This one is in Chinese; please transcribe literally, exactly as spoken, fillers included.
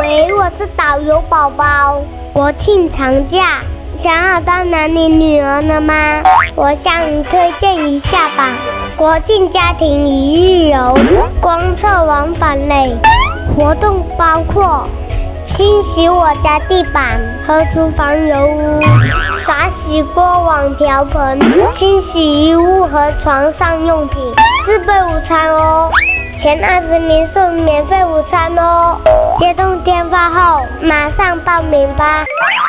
喂，我是导游宝宝。国庆长假，想好到哪里旅游了吗？我向你推荐一下吧。国庆家庭一日游，公厕往返类活动包括清洗我家地板和厨房油污，刷洗锅碗瓢盆，清洗衣物和床上用品，自备午餐哦。前二十名送免费午餐哦。接通电话后马上报名吧。